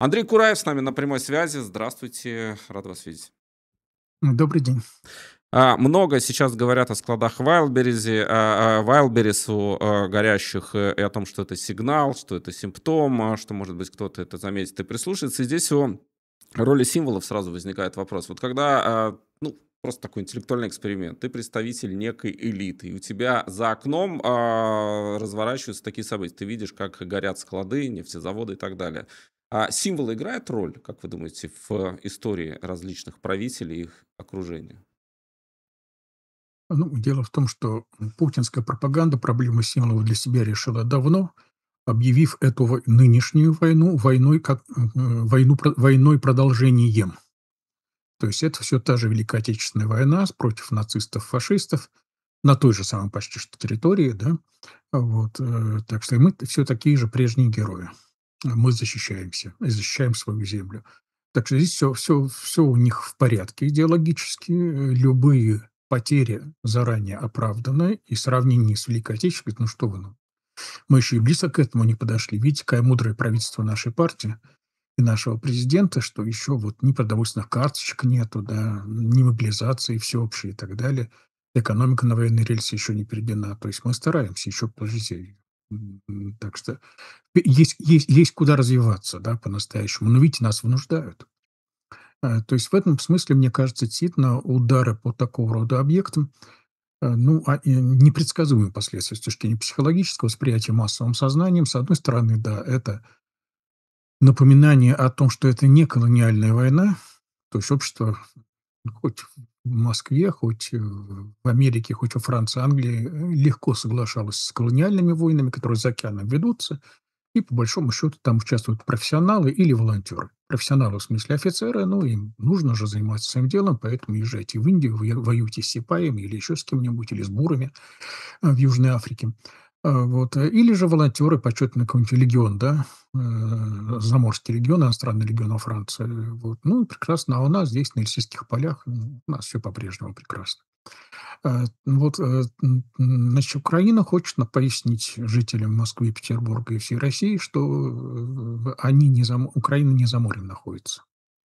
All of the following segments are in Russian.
Андрей Кураев с нами на прямой связи. Здравствуйте, рад вас видеть. Добрый день. Много сейчас говорят о складах Wildberries горящих, и о том, что это сигнал, что это симптом, что, может быть, кто-то это заметит и прислушается. И здесь о роли символов сразу возникает вопрос. Вот когда, ну, просто такой интеллектуальный эксперимент, ты представитель некой элиты, и у тебя за окном разворачиваются такие события. Ты видишь, как горят склады, нефтезаводы и так далее. А символы играют роль, как вы думаете, в истории различных правителей и их окружения? Ну, дело в том, что путинская пропаганда проблему символов для себя решила давно, объявив эту нынешнюю войну войной как войной продолжением. То есть это все та же Великая Отечественная война против нацистов, фашистов на той же самой почти что территории, да. Вот, так что мы все такие же прежние герои. Мы защищаемся и защищаем свою землю. Так что здесь все у них в порядке идеологически. Любые потери заранее оправданы, и сравнение с Великой Отечественной, ну что вы, ну, мы еще и близко к этому не подошли. Видите, какое мудрое правительство нашей партии и нашего президента, что еще вот ни продовольственных карточек нету, да, ни мобилизации всеобщей и так далее. Экономика на военной рельсе еще не переведена. То есть мы стараемся еще, подождите, так что есть куда развиваться, да, по-настоящему. Но видите, нас вынуждают. То есть в этом смысле, мне кажется, действительно удары по такого рода объектам, непредсказуемые последствия с точки зрения психологического восприятия массовым сознанием. С одной стороны, да, это напоминание о том, что это не колониальная война, то есть общество хоть в Москве, хоть в Америке, хоть во Франции, Англии легко соглашалось с колониальными войнами, которые за океаном ведутся, и по большому счету там участвуют профессионалы или волонтеры. Профессионалы в смысле офицеры, ну, им нужно же заниматься своим делом, поэтому езжайте в Индию, воюйте с сипаями или еще с кем-нибудь, или с бурами в Южной Африке. Вот. Или же волонтеры, почетный какой-нибудь легион, да, заморский легион, иностранный легион во Франции. Вот. Ну, и прекрасно. А у нас здесь, на Эльсинских полях, у нас все по-прежнему прекрасно. Значит, Украина хочет пояснить жителям Москвы, Петербурга и всей России, что Украина не за морем находится.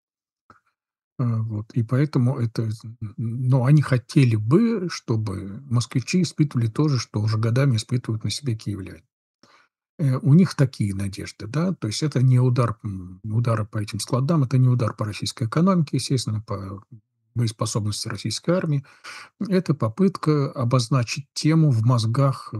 Вот, и поэтому но они хотели бы, чтобы москвичи испытывали то же, что уже годами испытывают на себе киевляне. У них такие надежды, да, то есть это не удары по этим складам, это не удар по российской экономике, естественно, по боеспособности российской армии. Это попытка обозначить тему в мозгах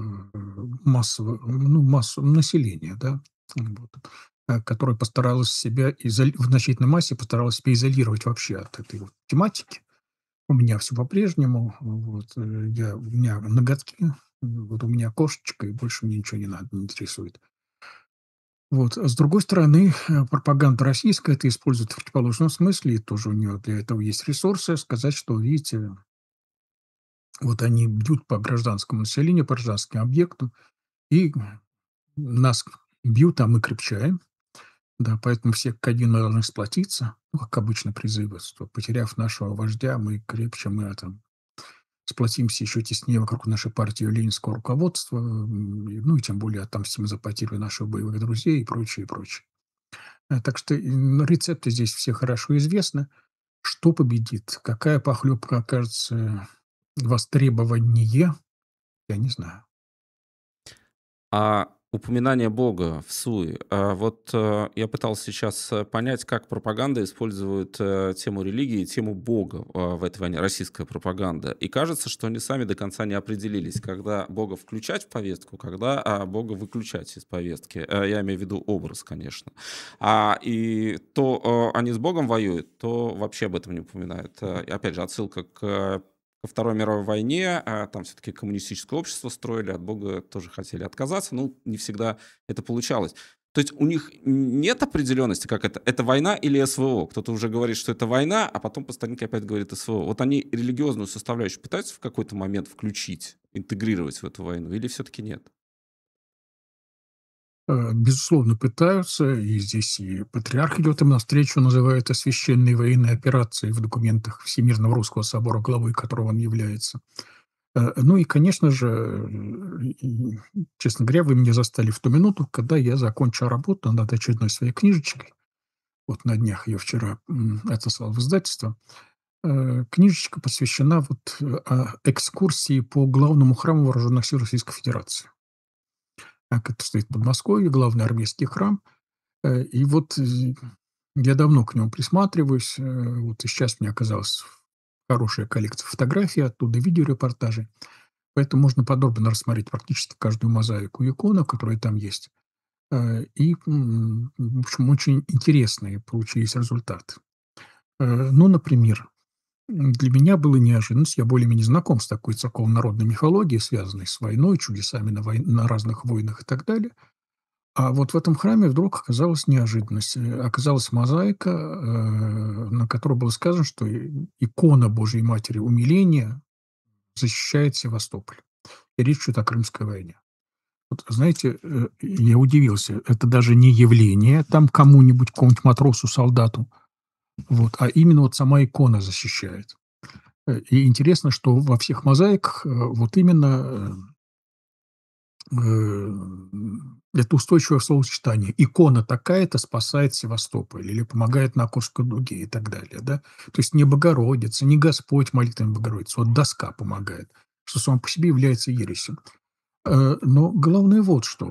массу населения, да, вот, которая постаралась себя в значительной массе постаралась себя изолировать вообще от этой вот тематики. У меня все по-прежнему, вот, у меня ноготки, вот у меня кошечка, и больше мне ничего не надо, не интересует. Вот. А с другой стороны, пропаганда российская это использует в противоположном смысле, и тоже у нее для этого есть ресурсы, сказать, что, видите, вот они бьют по гражданскому населению, по гражданским объектам, и нас бьют, а мы крепчаем. Да, поэтому все как один мы должны сплотиться. Ну, как обычно призывы, что потеряв нашего вождя, мы крепче, мы там сплотимся еще теснее вокруг нашей партии и ленинского руководства, ну и тем более отомстим за потерю наших боевых друзей и прочее, и прочее. Так что рецепты здесь все хорошо известны. Что победит? Какая похлебка окажется востребованнее? Я не знаю. Упоминание Бога в суе. Я пытался сейчас понять, как пропаганда использует тему религии, тему Бога в этой войне, российская пропаганда. И кажется, что они сами до конца не определились, когда Бога включать в повестку, когда Бога выключать из повестки. Я имею в виду образ, конечно. И то они с Богом воюют, то вообще об этом не упоминают. И опять же, отсылка к во Второй мировой войне, там все-таки коммунистическое общество строили, от Бога тоже хотели отказаться, ну, не всегда это получалось. То есть у них нет определенности, как это война или СВО. Кто-то уже говорит, что это война, а потом по старинке опять говорит СВО. Вот они религиозную составляющую пытаются в какой-то момент включить, интегрировать в эту войну, или все-таки нет? Безусловно, пытаются, и здесь и патриарх идет им навстречу, называя это священной военной операцией в документах Всемирного Русского Собора, главой которого он является. Ну и, конечно же, честно говоря, вы меня застали в ту минуту, когда я закончил работу над очередной своей книжечкой. вот на днях ее вчера отослал в издательство. Книжечка посвящена вот экскурсии по главному храму вооруженных сил Российской Федерации. Так, это стоит в Подмосковье, главный армейский храм. И вот я давно к нему присматриваюсь. Вот и сейчас мне оказалась хорошая коллекция фотографий оттуда, видеорепортажей. Поэтому можно подробно рассмотреть практически каждую мозаику и икону, которые там есть. В общем, очень интересные получились результаты. Ну, например, для меня было неожиданность, я более-менее знаком с такой церковно-народной мифологией, связанной с войной, чудесами на разных войнах и так далее. А вот в этом храме вдруг оказалась неожиданность. Оказалась мозаика, на которой было сказано, что икона Божьей Матери Умиления защищает Севастополь. И речь идет о Крымской войне. Вот, знаете, я удивился. Это даже не явление там кому-нибудь, какому-нибудь матросу, солдату, вот, а именно вот сама икона защищает. И интересно, что во всех мозаиках вот именно это устойчивое словосочетание. Икона такая-то спасает Севастополь или помогает на Курской дуге и так далее. Да? То есть не Богородица, не Господь молитвами Богородицы, вот доска помогает, что само по себе является ересью. Но главное вот что.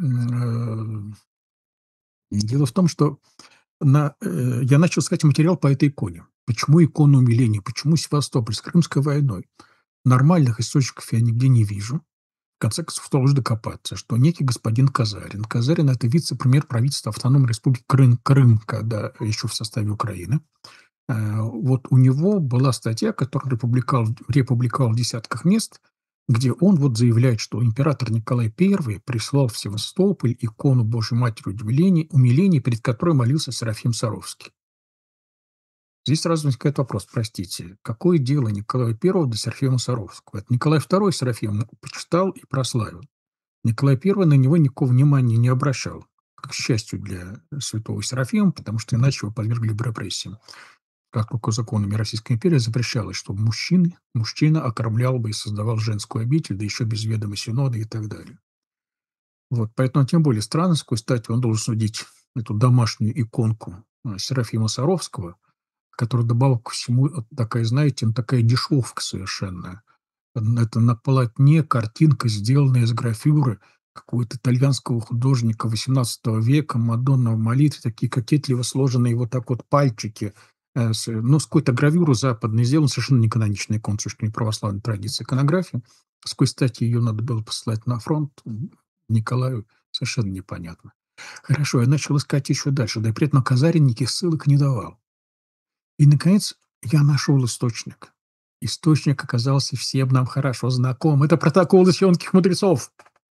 Дело в том, что я начал искать материал по этой иконе. Почему икона умиления? Почему Севастополь с Крымской войной? Нормальных источников я нигде не вижу. В конце концов, удалось докопаться, что некий господин Казарин. Казарин – это вице-премьер правительства Автономной Республики Крым, когда еще в составе Украины. Вот у него была статья, которую републиковал в десятках мест, где он вот заявляет, что император Николай I прислал в Севастополь икону Божьей Матери умиления, перед которой молился Серафим Саровский. Здесь сразу возникает вопрос, простите, какое дело Николая I до Серафима Саровского? Это Николай II Серафим почитал и прославил. Николай I на него никакого внимания не обращал, к счастью для святого Серафима, потому что иначе его подвергли бы репрессиям. Как только законами Российской империи запрещалось, чтобы мужчина окормлял бы и создавал женскую обитель, да еще без ведома синода и так далее. Вот, поэтому тем более странно, с какой стати он должен судить эту домашнюю иконку Серафима Саровского, которая, добавок ко всему, такая, знаете, такая дешевка совершенно. Это на полотне картинка, сделанная из графюры какого-то итальянского художника XVIII века, Мадонна в молитве, такие кокетливо сложенные вот так вот пальчики, с какой-то гравюры западной сделан, совершенно не каноничная икона, потому что не православная традиция иконографии. С какой стати ее надо было посылать на фронт Николаю, совершенно непонятно. Хорошо, я начал искать еще дальше, да и при этом Казарин никаких ссылок не давал. И, наконец, я нашел источник. Источник оказался всем нам хорошо знаком. Это протоколы сионских мудрецов.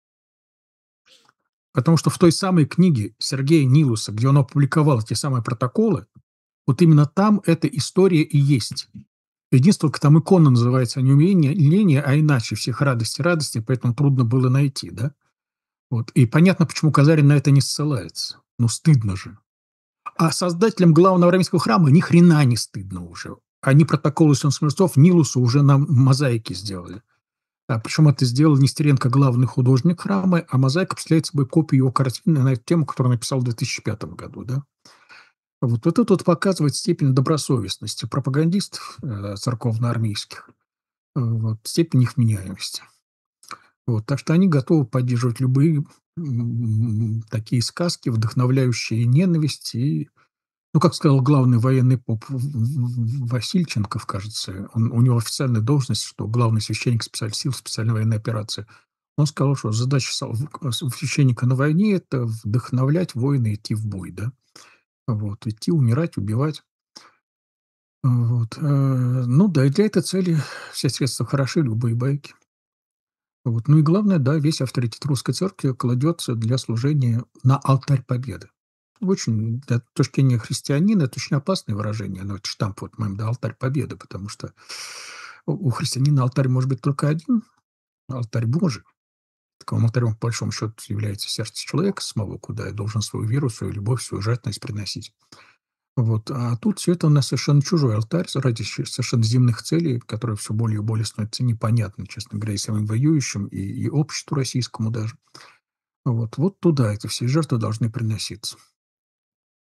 Потому что в той самой книге Сергея Нилуса, где он опубликовал эти самые протоколы, вот именно там эта история и есть. Единственное, только там икона называется не умиление, а иначе всех радости, поэтому трудно было найти, да? Вот. И понятно, почему Казарин на это не ссылается. Ну, стыдно же. А создателям главного рамейского храма ни хрена не стыдно уже. Они протоколы Сен-Смирцов Нилусу уже на мозаике сделали. Причем это сделал Нестеренко, главный художник храма, а мозаика представляет собой копию его картины на эту тему, которую он написал в 2005 году. Да? Вот это вот показывает степень добросовестности пропагандистов церковно-армейских, вот, степень их вменяемости. Вот, так что они готовы поддерживать любые такие сказки, вдохновляющие ненависть и, ну, как сказал главный военный поп Васильченков, кажется, у него официальная должность, что главный священник сил специальной военной операции. Он сказал, что задача священника на войне – это вдохновлять воина идти в бой, да, вот, идти, умирать, убивать. Вот, ну да, и для этой цели все средства хороши, любые байки. Вот, ну и главное, да, весь авторитет русской церкви кладется для служения на алтарь победы. Очень, для точки зрения христианина, это очень опасное выражение, но это штамп, вот, моим, да, алтарь победы, потому что у христианина алтарь может быть только один, алтарь Божий. Таковым алтарем, по большому счету, является сердце человека самого, куда я должен свою веру, свою любовь, свою жертвенность приносить. Вот. А тут все это у нас совершенно чужой алтарь ради совершенно земных целей, которые все более и более становятся непонятны, честно говоря, и самим воюющим, и обществу российскому даже. Вот туда эти все жертвы должны приноситься.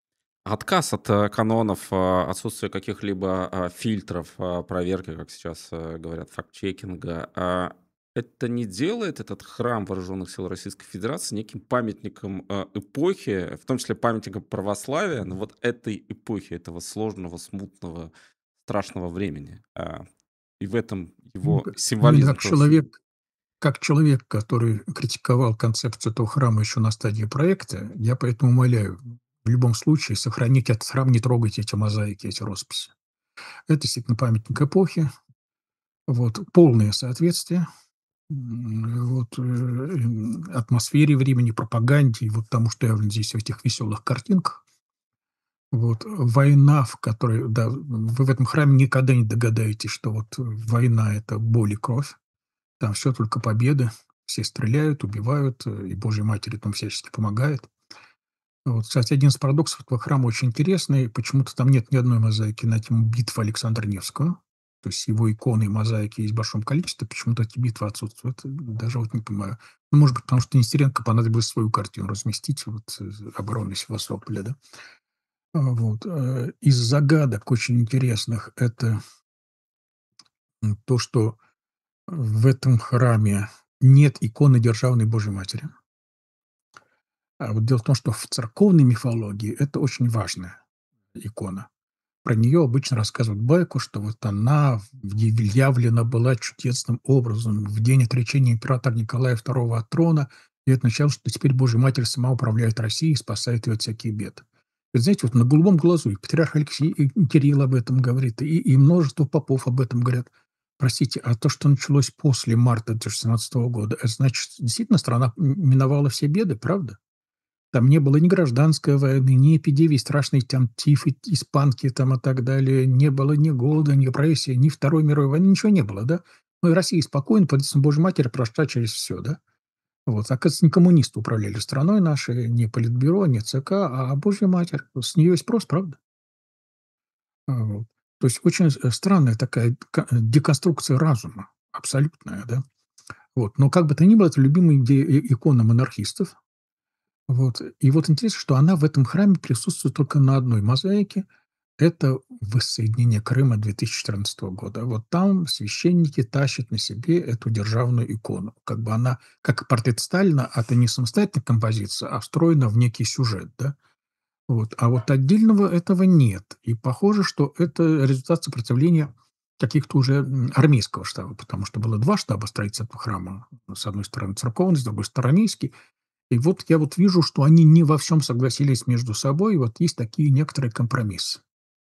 Отказ от канонов, отсутствие каких-либо фильтров проверки, как сейчас говорят, факт-чекинга, это не делает этот храм Вооруженных сил Российской Федерации неким памятником эпохи, в том числе памятником православия, но вот этой эпохи, этого сложного, смутного, страшного времени. И в этом Ну, его именно символизм тоже. как человек, который критиковал концепцию этого храма еще на стадии проекта, я поэтому умоляю в любом случае сохранить этот храм, не трогайте эти мозаики, эти росписи. Это действительно памятник эпохи, вот, полное соответствие атмосфере времени, пропаганде и вот тому, что явлено здесь в этих веселых картинках. Вот, война, в которой, да, вы в этом храме никогда не догадаетесь, что вот война — это боль и кровь. Там все только победы. Все стреляют, убивают, и Божья Матерь там всячески помогает. Вот, кстати, один из парадоксов этого храма очень интересный. Почему-то там нет ни одной мозаики на тему битвы Александра Невского. То есть его иконы и мозаики есть в большом количестве. Почему-то эти битвы отсутствуют. Даже вот не понимаю. Ну, может быть, потому что Нестеренко понадобилось свою картину разместить, вот, обороны Севастополя, да. Вот. Из загадок очень интересных — это то, что в этом храме нет иконы Державной Божьей Матери. А вот дело в том, что в церковной мифологии это очень важная икона. Про нее обычно рассказывают байку, что вот она явлена была чудесным образом в день отречения императора Николая II от трона, и это означало, что теперь Божья Матерь сама управляет Россией и спасает ее от всяких бед. Вы знаете, вот на голубом глазу и патриарх Алексей, и Кирилл об этом говорит, и множество попов об этом говорят. Простите, а то, что началось после марта 2017 года, это значит, действительно страна миновала все беды, правда? Там не было ни гражданской войны, ни эпидемии страшной, там, тифы, испанки там и так далее. Не было ни голода, ни репрессий, ни Второй мировой войны, ничего не было, да? Ну и Россия спокойно, под лицом Божьей Матери, прошла через все, да? Вот. Оказывается, не коммунисты управляли страной нашей, не Политбюро, не ЦК, а Божья Матерь. С нее и спрос, правда? Вот. То есть очень странная такая деконструкция разума, абсолютная, да? Вот. Но как бы то ни было, это любимая икона монархистов. Вот. И вот интересно, что она в этом храме присутствует только на одной мозаике. Это воссоединение Крыма 2014 года. Вот там священники тащат на себе эту державную икону. Как бы она, как портрет Сталина, это не самостоятельная композиция, а встроена в некий сюжет, да? Вот. А вот отдельного этого нет. И похоже, что это результат сопротивления каких-то уже армейского штаба, потому что было два штаба строительства этого храма. С одной стороны церковный, с другой стороны армейский. И вот я вот вижу, что они не во всем согласились между собой, и вот есть такие некоторые компромиссы.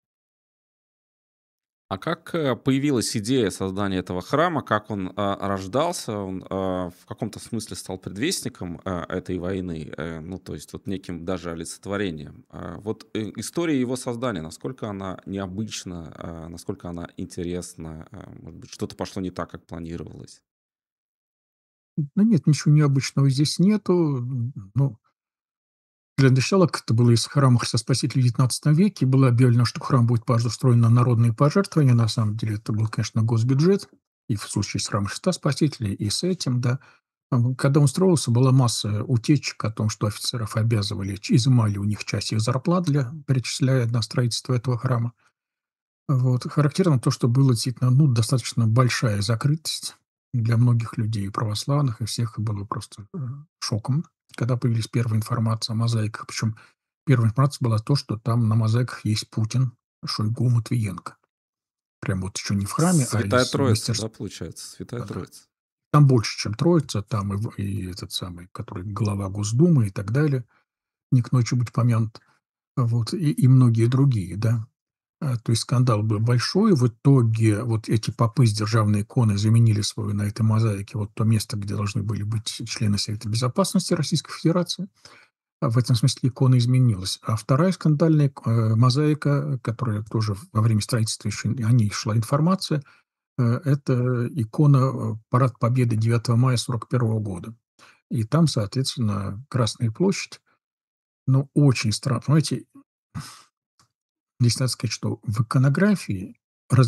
А как появилась идея создания этого храма, как он рождался, он в каком-то смысле стал предвестником этой войны, ну, то есть вот неким даже олицетворением. Вот история его создания, насколько она необычна, насколько она интересна, может быть, что-то пошло не так, как планировалось. Ну нет, ничего необычного здесь нету. Ну, для начала, как это было из храма Христа Спасителя в XIX веке, было объявлено, что храм будет построен на народные пожертвования. На самом деле это был, конечно, госбюджет, и в случае с храмом Христа Спасителя, и с этим, да. Когда он строился, была масса утечек о том, что офицеров обязывали, изымали у них часть их зарплат, перечисляя на строительство этого храма. Вот. Характерно то, что было действительно, ну, достаточно большая закрытость для многих людей, и православных, и всех было просто шоком, когда появились первые информации о мозаиках. Причем первая информация была то, что там на мозаиках есть Путин, Шойгу, Матвиенко. Прям вот еще не в храме, а Святая из Троица, да, мастерства. получается? Святая Да. Троица. Там больше, чем Троица, там и этот самый, который глава Госдумы и так далее, не к ночи быть помянут, вот, и многие другие, да. То есть скандал был большой. В итоге вот эти попы с державной иконой заменили свою на этой мозаике вот то место, где должны были быть члены Совета Безопасности Российской Федерации. В этом смысле икона изменилась. А вторая скандальная мозаика, которая тоже во время строительства еще о ней шла информация, это икона Парад Победы 9 мая 1941 года. И там, соответственно, Красная площадь. Но очень странно. Понимаете, здесь надо сказать, что в иконографии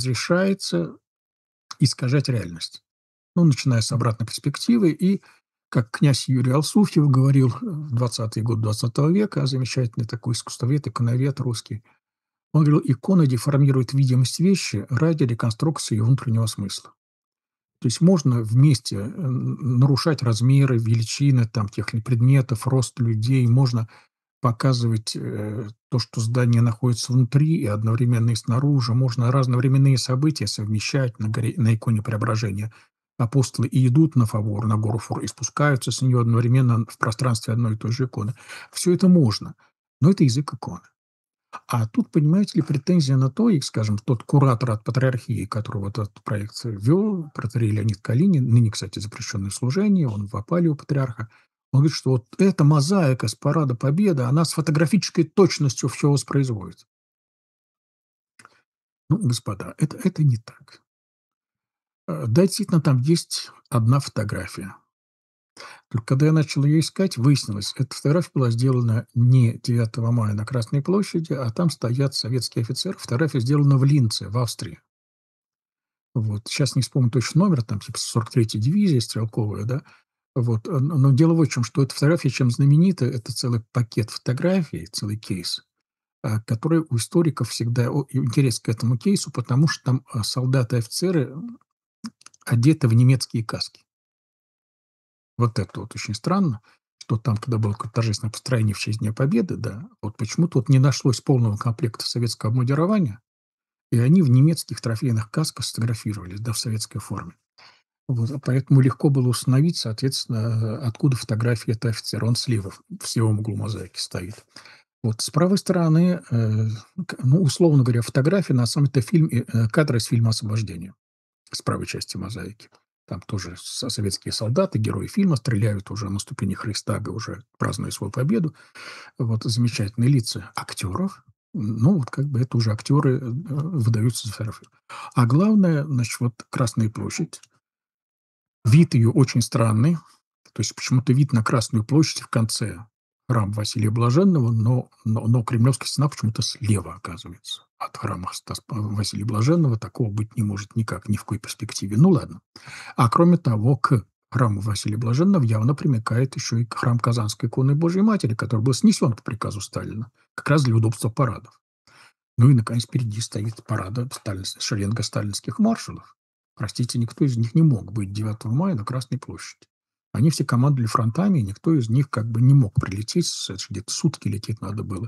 разрешается искажать реальность. Ну, начиная с обратной перспективы и как князь Юрий Алсуфьев говорил в 20-е годы 20 века, замечательный такой искусствовед, иконовед русский. Он говорил: икона деформирует видимость вещи ради реконструкции ее внутреннего смысла. То есть можно вместе нарушать размеры, величины там, тех или предметов, рост людей, можно показывать то, что здание находится внутри и одновременно и снаружи. Можно разновременные события совмещать на иконе Преображения. Апостолы и идут на Фавор, на гору Фор, и спускаются с нее одновременно в пространстве одной и той же иконы. Все это можно, но это язык иконы. А тут, понимаете ли, претензия на то, и, скажем, тот куратор от патриархии, который вот этот проект вел, протоиерей Леонид Калинин, ныне, кстати, запрещенное служение, он в опале у патриарха, он говорит, что вот эта мозаика с Парада Победы, она с фотографической точностью все воспроизводит. Ну, господа, это не так. Да, действительно, там есть одна фотография. Только когда я начал ее искать, выяснилось, эта фотография была сделана не 9 мая на Красной площади, а там стоят советские офицеры. Фотография сделана в Линце, в Австрии. Вот. Сейчас не вспомню точно номер, там типа 43-я дивизия стрелковая, да. Вот. Но дело в чем, что эта фотография чем знаменита, это целый пакет фотографий, целый кейс, который у историков всегда интерес к этому кейсу, потому что там солдаты и офицеры одеты в немецкие каски. Вот это вот очень странно, что там, когда было какое-то торжественное построение в честь Дня Победы, да, вот почему-то вот не нашлось полного комплекта советского обмундирования, и они в немецких трофейных касках сфотографировались, да, в советской форме. Вот, поэтому легко было установить, соответственно, откуда фотография этого офицера. Он слева, в левом углу мозаики стоит. Вот с правой стороны, ну, условно говоря, фотография, на самом деле, это кадры из фильма «Освобождение» с правой части мозаики. Там тоже советские солдаты, герои фильма, стреляют уже на ступенях Рейхстага, уже празднуя свою победу. Вот замечательные лица актеров. Ну, вот как бы это уже актеры выдаются за фотографию. А главное, значит, вот Красная площадь. Вид ее очень странный. То есть почему-то вид на Красную площадь в конце храма Василия Блаженного, но Кремлевская стена почему-то слева оказывается от храма Василия Блаженного. Такого быть не может никак, ни в какой перспективе. Ну ладно. А кроме того, к храму Василия Блаженного явно примыкает еще и храм Казанской иконы Божьей Матери, который был снесен по приказу Сталина, как раз для удобства парадов. Ну и, наконец, впереди стоит парада шеренга сталинских маршалов. Простите, никто из них не мог быть 9 мая на Красной площади. Они все командовали фронтами, и никто из них как бы не мог прилететь, где-то сутки лететь надо было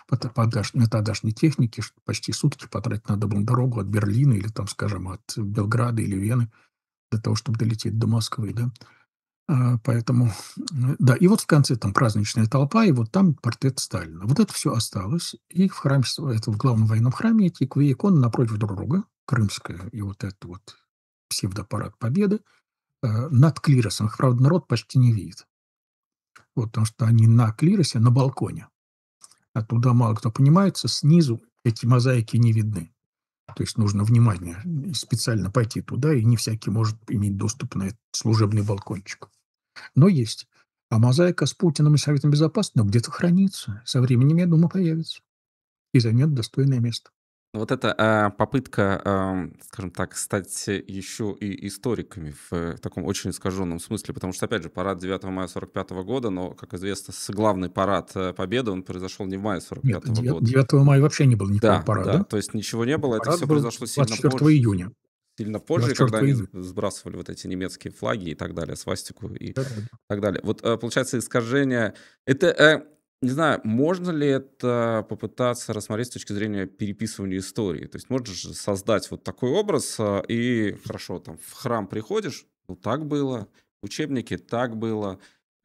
на тогдашней технике, почти сутки потратить надо было на дорогу от Берлина или, там, скажем, от Белграда или Вены для того, чтобы долететь до Москвы, да. Поэтому, да, и вот в конце там праздничная толпа, и вот там портрет Сталина. Вот это все осталось. И в храме, это в главном военном храме эти две иконы напротив друг друга, крымская и вот это вот псевдопарад Победы, над клиросом. Их, правда, народ почти не видит. Вот, потому что они на клиросе, на балконе. А туда мало кто понимается, снизу эти мозаики не видны. То есть нужно внимание специально пойти туда, и не всякий может иметь доступ на этот служебный балкончик. Но есть. А мозаика с Путиным и Советом Безопасности, ну, где-то хранится. Со временем, я думаю, появится. И займет достойное место. Вот эта попытка, скажем так, стать еще и историками в таком очень искаженном смысле, потому что, опять же, парад 9 мая 1945 года, но, как известно, главный парад Победы, он произошел не в мае Нет, 1945 года. 9 мая вообще не было никакого Да, да, парада. то есть ничего не было, это Парад все был произошло двадцать 4 июня. сильно позже, когда 24 они июня. сбрасывали вот эти немецкие флаги и так далее, свастику и Да-да-да. так далее. Вот, получается, искажение. Это, не знаю, можно ли это попытаться рассмотреть с точки зрения переписывания истории? То есть можно же создать вот такой образ, и хорошо, там в храм приходишь, ну так было, в учебнике так было,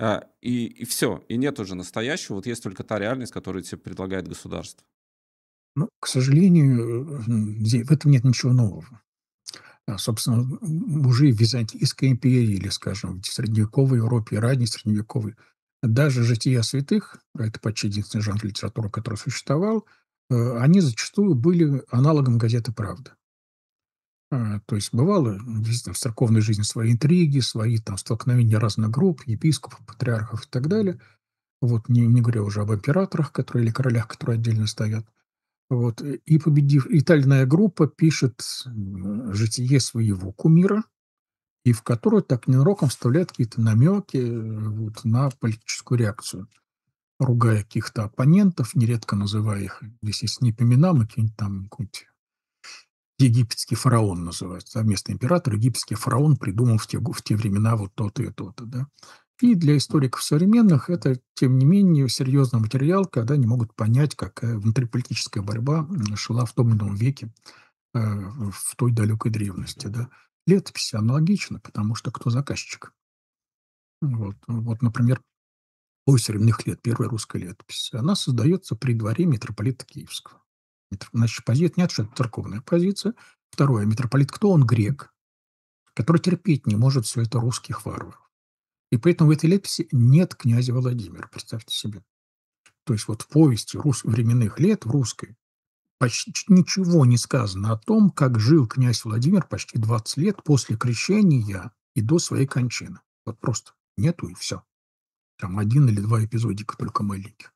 и все, и нет уже настоящего, вот есть только та реальность, которую тебе предлагает государство. Ну, к сожалению, в этом нет ничего нового. Собственно, уже в Византийской империи или, скажем, в средневековой Европе, ранней средневековой, даже «Жития святых», а это почти единственный жанр литературы, который существовал, они зачастую были аналогом газеты «Правда». То есть бывало действительно в церковной жизни свои интриги, свои там столкновения разных групп, епископов, патриархов и так далее. Вот, не говоря уже об императорах, которые или королях, которые отдельно стоят. Вот, и победив, и та или иная группа пишет житие своего кумира, и в которую так ненароком вставляют какие-то намеки вот, на политическую реакцию, ругая каких-то оппонентов, нередко называя их, естественно, не по именам, а какие-нибудь там какой-нибудь египетский фараон называется, да, вместо императора египетский фараон придумал в те времена вот то-то и то-то, да. И для историков современных это, тем не менее, серьезный материал, когда они могут понять, какая внутриполитическая борьба шла в том или ином веке в той далекой древности, да. Летописи аналогично, потому что кто заказчик? Вот, например, «Повесть временных лет», первая русская летопись, она создается при дворе митрополита Киевского. Значит, позиция нет, что это церковная позиция. Второе, митрополит кто? Он грек, который терпеть не может все это русских варваров. И поэтому в этой летописи нет князя Владимира, представьте себе. То есть вот в повести временных лет в русской почти ничего не сказано о том, как жил князь Владимир почти 20 лет после крещения и до своей кончины. Вот просто нету и все. Там один или два эпизодика только маленьких.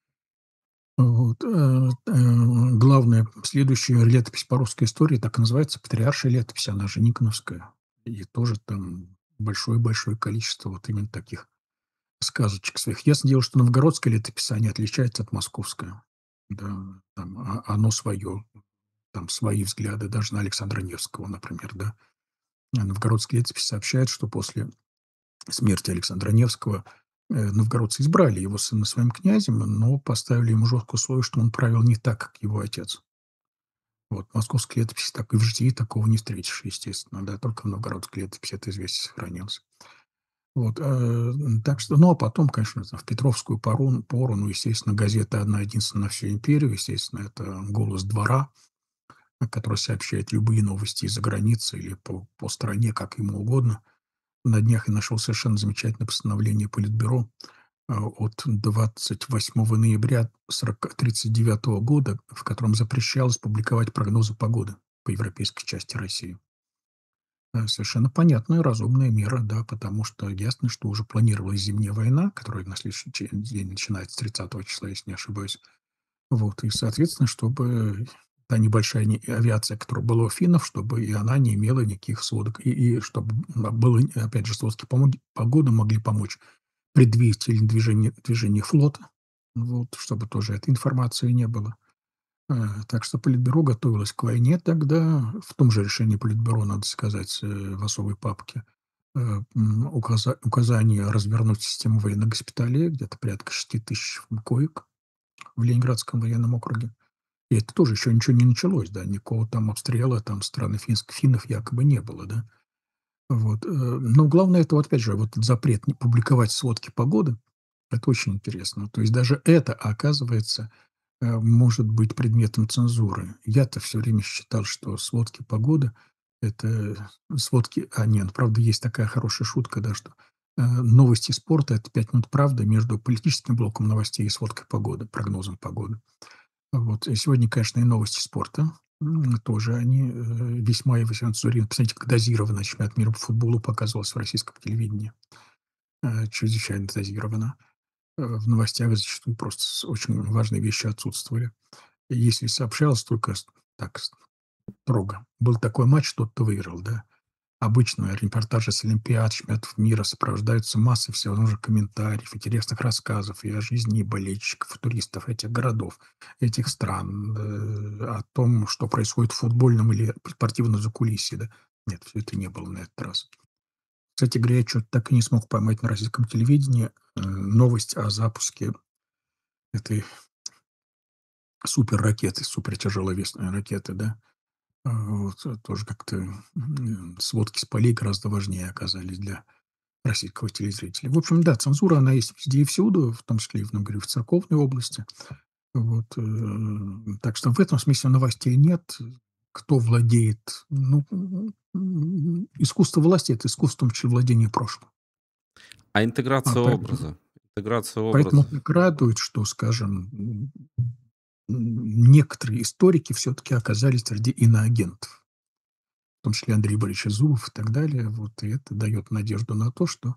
Вот, главная следующая летопись по русской истории так и называется «Патриаршая летопись», она же Никоновская. И тоже там большое-большое количество вот именно таких сказочек своих. Ясное дело, что новгородское летописание отличается от московского. Да, там оно свое, там свои взгляды, даже на Александра Невского, например, да. Новгородская летопись сообщает, что после смерти Александра Невского новгородцы избрали его сына своим князем, но поставили ему жесткое условие, что он правил не так, как его отец. Вот, в московской летописи так и в житии такого не встретишь, естественно, да, только в новгородской летописи это известие сохранилось. Вот, так что, ну, а потом, конечно, в Петровскую пору, ну, естественно, газета одна единственная на всю империю, естественно, это «Голос двора», который сообщает любые новости из-за границы или по стране, как ему угодно. На днях я нашел совершенно замечательное постановление Политбюро от 28 ноября 1939 года, в котором запрещалось публиковать прогнозы погоды по европейской части России. Совершенно понятная и разумная мера, да, потому что ясно, что уже планировалась зимняя война, которая на следующий день начинается с 30 числа, если не ошибаюсь. Вот, и, соответственно, чтобы та небольшая авиация, которая была у финнов, чтобы и она не имела никаких сводок, и чтобы было, опять же, сводки погоды могли помочь предвидеть или движение флота, вот, чтобы тоже этой информации не было. Так что Политбюро готовилось к войне тогда. В том же решении Политбюро, надо сказать, в особой папке, указание развернуть систему военных госпиталей, где-то порядка 6000 коек в Ленинградском военном округе. И это тоже еще ничего не началось, да, никакого там обстрела там страны финнов якобы не было, да. Вот, но главное, это вот опять же вот этот запрет не публиковать сводки погоды. Это очень интересно. То есть даже это, оказывается, может быть предметом цензуры. Я-то все время считал, что сводки погоды — это сводки нет, правда, есть такая хорошая шутка, да, что, новости спорта — это 5 минут правды между политическим блоком новостей и сводкой погоды, прогнозом погоды. Вот. И сегодня, конечно, и новости спорта, тоже они, весьма и весьма цензурированы. Посмотрите, как дозированно чемпионат мира по футболу показывался в российском телевидении. Чрезвычайно дозировано. В новостях зачастую просто очень важные вещи отсутствовали. И если сообщалось только так строго: был такой матч, тот-то выиграл, да. Обычно репортажи с олимпиад, чемпионатов мира сопровождаются массой всевозможных комментариев, интересных рассказов и о жизни болельщиков, туристов этих городов, этих стран, о том, что происходит в футбольном или спортивном закулисье, да. Нет, все это не было на этот раз. Кстати говоря, я чё-то так и не смог поймать на российском телевидении, новость о запуске этой суперракеты, супертяжеловесной ракеты, да. Вот, тоже как-то, сводки с полей гораздо важнее оказались для российского телезрителя. В общем, да, цензура, она есть везде и всюду, в том числе и, в, говорю, в церковной области. Вот, так что в этом смысле новостей нет. Кто владеет, ну, искусство власти — это искусство, в том числе, владения прошлым. А А интеграция поэтому образа? Интеграция поэтому образа. так радует, что, скажем, некоторые историки все-таки оказались среди иноагентов, в том числе Андрей Борисович Зубов и так далее. Вот, и это дает надежду на то, что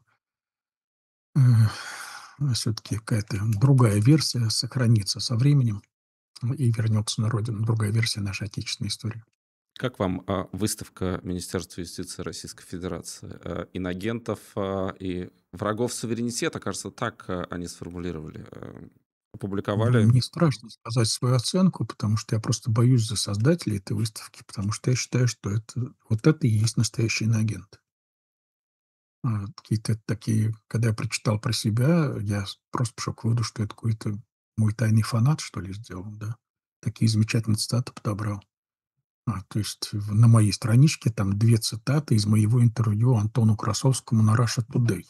все-таки какая-то другая версия сохранится со временем и вернется на родину. Другая версия нашей отечественной истории. Как вам выставка Министерства юстиции Российской Федерации? Инагентов и врагов суверенитета, кажется, так они сформулировали. Ну, Опубликовали. мне страшно сказать свою оценку, потому что я просто боюсь за создателей этой выставки, потому что я считаю, что это и есть настоящий иноагент. Какие-то такие, когда я прочитал про себя, я просто пришел к выводу, что это какой-то мой тайный фанат, что ли, сделал, да. Такие замечательные цитаты подобрал. То есть на моей страничке там 2 цитаты из моего интервью Антону Красовскому на Russia Today.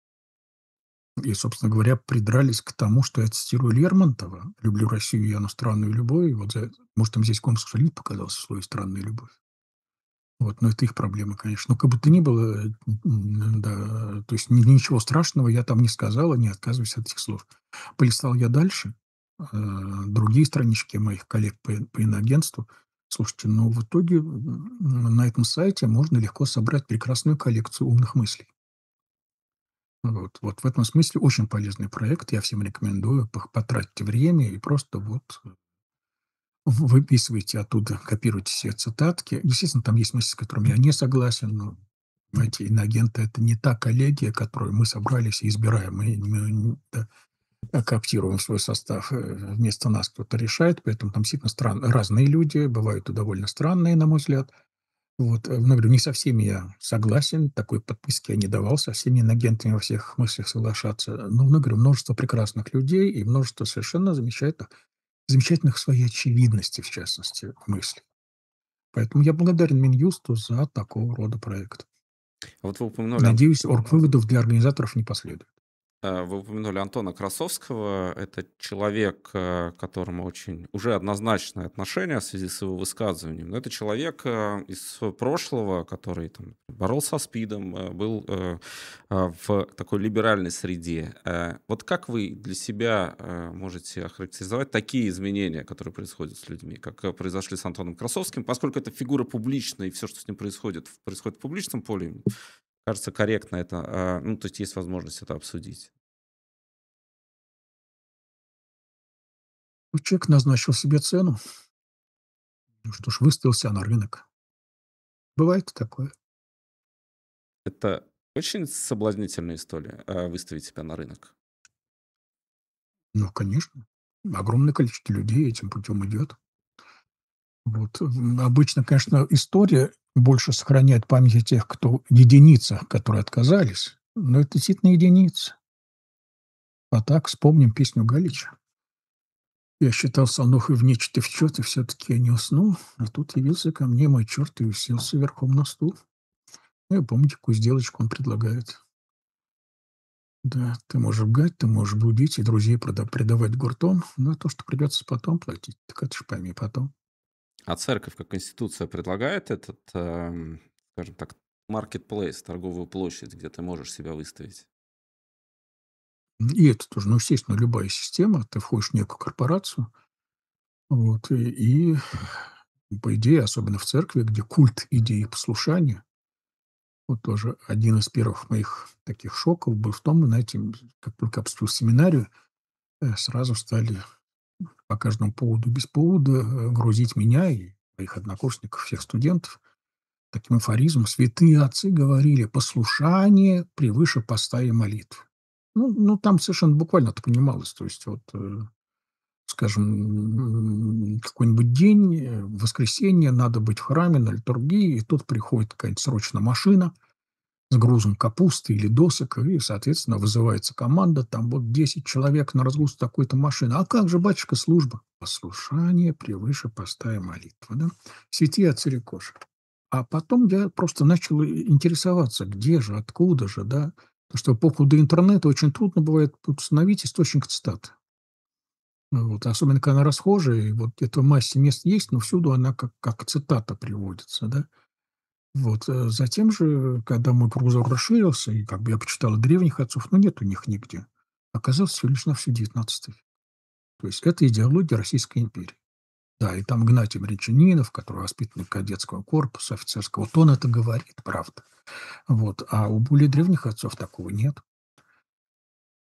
И, собственно говоря, придрались к тому, что я цитирую Лермонтова: "Люблю Россию я, но странную любовь". И вот может, им здесь гомосексуализм показался в слове "странная любовь". Вот, но это их проблема, конечно. Но как бы то ни было, да, то есть ничего страшного я там не сказал, и не отказываюсь от этих слов. Полистал я дальше, другие странички моих коллег по иноагентству. Слушайте, ну, в итоге, на этом сайте можно легко собрать прекрасную коллекцию умных мыслей. Вот в этом смысле очень полезный проект. Я всем рекомендую. Потратьте время и просто вот выписывайте оттуда, копируйте себе цитатки. Естественно, там есть мысли, с которыми я не согласен, но, понимаете, иноагенты — это не та коллегия, которую мы собрались и избираем. Мы да, коптируем свой состав. Вместо нас кто-то решает, поэтому там действительно разные люди, бывают и довольно странные, на мой взгляд. Вот, но говорю, не со всеми я согласен, такой подписки я не давал, со всеми иноагентами во всех мыслях соглашаться. Но, говорю, множество прекрасных людей и множество совершенно замечательных в своей очевидности, в частности, мыслей. Поэтому я благодарен Минюсту за такого рода проект. Вот вы упомянули Надеюсь, оргвыводов для организаторов не последует. Вы упомянули Антона Красовского. Это человек, к которому очень уже однозначное отношение в связи с его высказыванием. Но это человек из прошлого, который там боролся со СПИДом, был в такой либеральной среде. Вот как вы для себя можете охарактеризовать такие изменения, которые происходят с людьми, как произошли с Антоном Красовским, поскольку это фигура публичная, и все, что с ним происходит в публичном поле, кажется, корректно это, ну, то есть есть возможность это обсудить. Ну, человек назначил себе цену, ну что ж, выставил себя на рынок. Бывает и такое. Это очень соблазнительная история, выставить себя на рынок. Ну, конечно, огромное количество людей этим путем идет. Вот, обычно, конечно, история больше сохраняет память о тех, кто единицах, которые отказались, но это действительно единицы. А так вспомним песню Галича. Я считал солнухой в нечто в чёт, и все-таки я не уснул, а тут явился ко мне мой черт и уселся верхом на стул. Ну, и помните, какую сделочку он предлагает. Да, ты можешь лгать, ты можешь будить и друзей предавать гуртом, но то, что придется потом платить, так это ж пойми потом. А церковь, как институция, предлагает этот, скажем так, marketplace, торговую площадь, где ты можешь себя выставить? И это тоже, ну, естественно, любая система, ты входишь в некую корпорацию, вот, по идее, особенно в церкви, где культ идеи послушания, вот тоже один из первых моих таких шоков был в том, знаете, как только я поступил в семинарию, сразу стали по каждому поводу без повода грузить меня и моих однокурсников, всех студентов таким афоризмом. Святые отцы говорили: "Послушание превыше поста и молитв". Ну, там совершенно буквально это понималось. То есть вот, скажем, какой-нибудь день, воскресенье, надо быть в храме на литургии, и тут приходит какая-нибудь срочно машина с грузом капусты или досок, и, соответственно, вызывается команда, там вот 10 человек на разгрузку такой-то машины. А как же, батюшка, служба? Послушание превыше поста и молитвы, да? Святые отцы Рикоши. А потом я просто начал интересоваться, где же, откуда же, да? Потому что в эпоху до интернета очень трудно бывает установить источник цитаты. Вот, особенно когда она расхожая, и вот где-то в массе мест есть, но всюду она как цитата приводится, да? Вот, затем же, когда мой кругозор расширился, и как бы я почитал и древних отцов, но нет у них нигде. Оказалось, всего лишь навсего 19 век. То есть это идеология Российской империи. Да, и там Игнатий Брянчанинов, который воспитанник кадетского корпуса офицерского, вот он это говорит, правда. Вот, а у более древних отцов такого нет.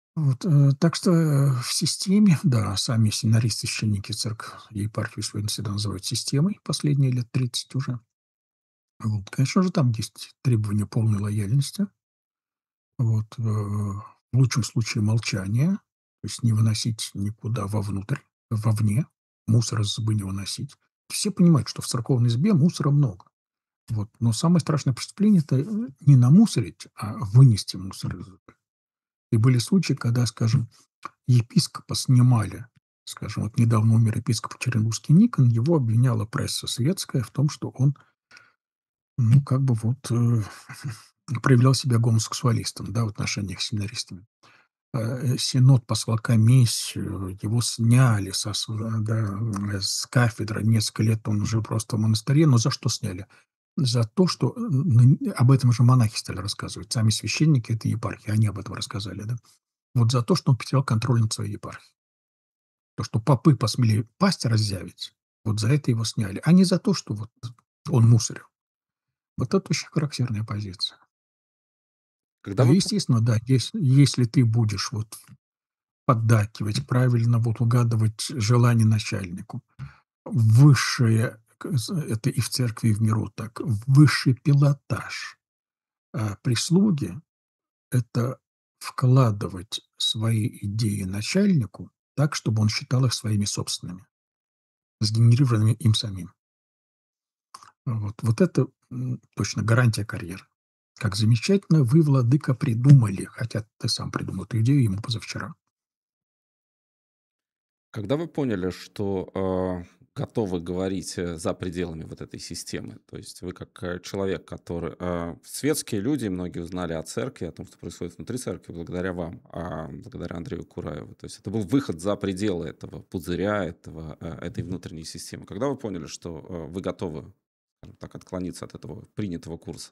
Вот, так что, в системе, да, сами семинаристы, священники, церковь и епархию свою всегда называют системой последние лет 30 уже. Вот, конечно же, там есть требования полной лояльности. Вот, в лучшем случае молчание, то есть не выносить никуда вовнутрь, вовне, мусор из избы не выносить. Все понимают, что в церковной избе мусора много. Вот, но самое страшное преступление — это, не намусорить, а вынести мусор из избы. И были случаи, когда, скажем, епископа снимали. Скажем, вот недавно умер епископ Чернигівский Никон, его обвиняла пресса светская в том, что он, ну, как бы вот, проявлял себя гомосексуалистом, да, в отношениях с семинаристами. Синод послал комиссию, его сняли с кафедры. Несколько лет он жил просто в монастыре. Но за что сняли? За то, что об этом же монахи стали рассказывать. Сами священники этой епархии, они об этом рассказали, да. Вот за то, что он потерял контроль над своей епархией. То, что попы посмели пасть разъявить, вот за это его сняли, а не за то, что вот он мусорил. Вот это очень характерная позиция. Когда Ну, вы естественно, да, если ты будешь вот поддакивать, правильно вот угадывать желание начальнику, высшее, это и в церкви, и в миру так, высший пилотаж прислуги — это вкладывать свои идеи начальнику так, чтобы он считал их своими собственными, сгенерированными им самим. Вот это, точно гарантия карьеры. Как замечательно вы, владыка, придумали, хотя ты сам придумал эту идею ему позавчера. Когда вы поняли, что, готовы говорить, за пределами вот этой системы? То есть вы как, человек, который, светские люди, многие узнали о церкви, о том, что происходит внутри церкви, благодаря вам, благодаря Андрею Кураеву. То есть это был выход за пределы этого пузыря, этой внутренней системы. Когда вы поняли, что, вы готовы, скажем так, отклониться от этого принятого курса?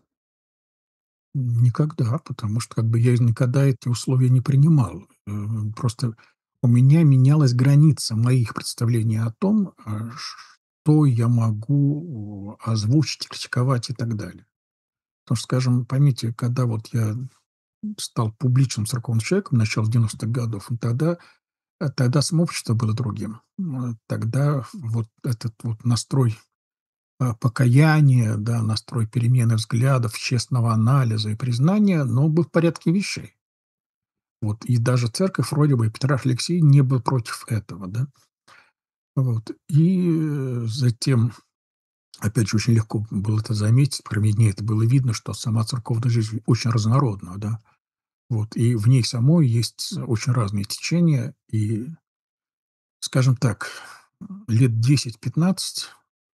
Никогда, потому что как бы я никогда эти условия не принимал. Просто у меня менялась граница моих представлений о том, что я могу озвучить, критиковать и так далее. Потому что, скажем, поймите, когда вот я стал публичным церковным человеком, начало 90-х годов, тогда самообщество было другим. Тогда вот этот вот настрой покаяния, да, настрой перемены взглядов, честного анализа и признания, но был в порядке вещей. Вот, и даже церковь вроде бы, и Патриарх Алексей не был против этого, да. Вот, и затем, опять же, очень легко было это заметить, по крайней мере, мне это было видно, что сама церковная жизнь очень разнородна, да. Вот, и в ней самой есть очень разные течения, и, скажем так, лет 10-15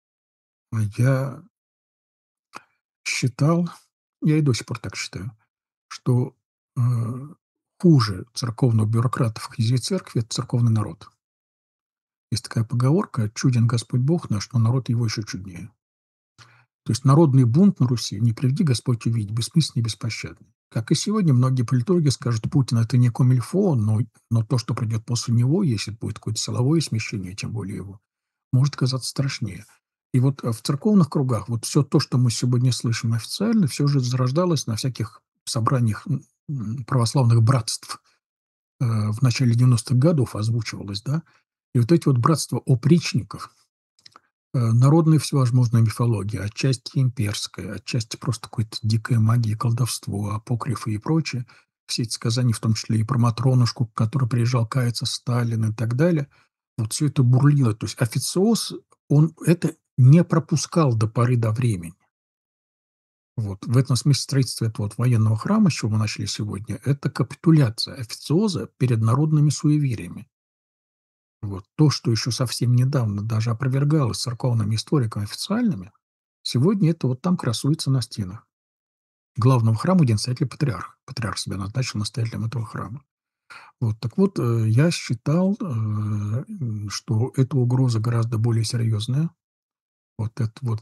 я считал, я и до сих пор так считаю, что, э, хуже церковных бюрократов князей церкви — это церковный народ. Есть такая поговорка: "Чуден Господь Бог наш, но народ его еще чуднее". То есть народный бунт на Руси не приведи Господь увидеть, бессмысленный и беспощадный. Как и сегодня многие политологи скажут: Путин — это не комильфо, но то, что придет после него, если будет какое-то силовое смещение, тем более его, может казаться страшнее. И вот в церковных кругах вот все то, что мы сегодня слышим официально, все же зарождалось на всяких собраниях православных братств, в начале 90-х годов озвучивалось, да. И вот эти вот братства опричников, народная всевозможная мифология, отчасти имперская, отчасти просто какое-то дикая магия, колдовство, апокрифы и прочее. Все эти сказания, в том числе и про Матронушку, к которой приезжал каяться Сталин и так далее. Вот все это бурлило. То есть официоз, он это не пропускал до поры до времени. Вот. В этом смысле строительство этого вот военного храма, с чего мы начали сегодня, это капитуляция официоза перед народными суевериями. Вот. То, что еще совсем недавно даже опровергалось церковными историками официальными, сегодня это вот там красуется на стенах главного храма, где настоятель патриарх. Патриарх себя назначил настоятелем этого храма. Вот. Так вот, я считал, что эта угроза гораздо более серьезная. Вот это вот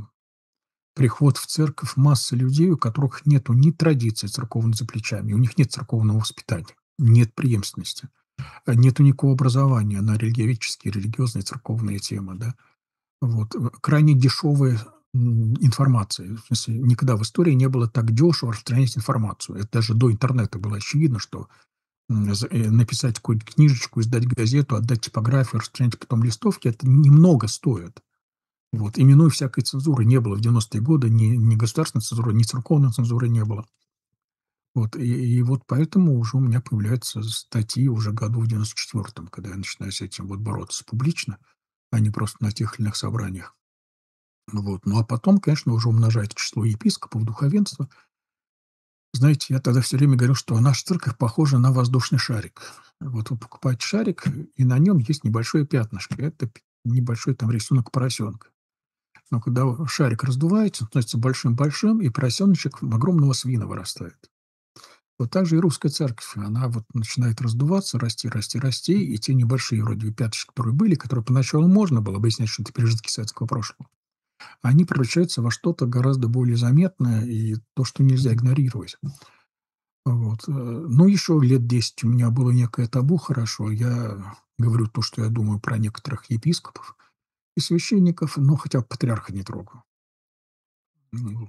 приход в церковь массы людей, у которых нету ни традиции церковной за плечами, у них нет церковного воспитания, нет преемственности, нету никакого образования на религиоведческие, религиозные, церковные темы, да. Вот. Крайне дешевая информация. В смысле, никогда в истории не было так дешево распространять информацию. Это даже до интернета было очевидно, что написать какую-нибудь книжечку, издать газету, отдать типографию, распространять потом листовки, это немного стоит. Вот. Именной всякой цензуры не было в 90-е годы, ни государственной цензуры, ни церковной цензуры не было. Вот. И вот поэтому уже у меня появляются статьи уже году в 94-м, когда я начинаю с этим вот бороться публично, а не просто на тех или иных собраниях. Вот. Ну, а потом, конечно, уже умножается число епископов, духовенства. Знаете, я тогда все время говорю, что наша церковь похожа на воздушный шарик. Вот вы покупаете шарик, и на нем есть небольшое пятнышко. Это небольшой там рисунок поросенка. Но когда шарик раздувается, он становится большим-большим, и поросеночек огромного свина вырастает. Вот так же и русская церковь. Она вот начинает раздуваться, расти, расти, расти, и те небольшие вроде бы пяточки, которые были, которые поначалу можно было объяснять, что это пережитки советского прошлого, они превращаются во что-то гораздо более заметное и то, что нельзя игнорировать. Вот. Ну, еще лет 10 у меня было некое табу, хорошо. Я говорю то, что я думаю про некоторых епископов и священников, но хотя бы патриарха не трогаю. Вот.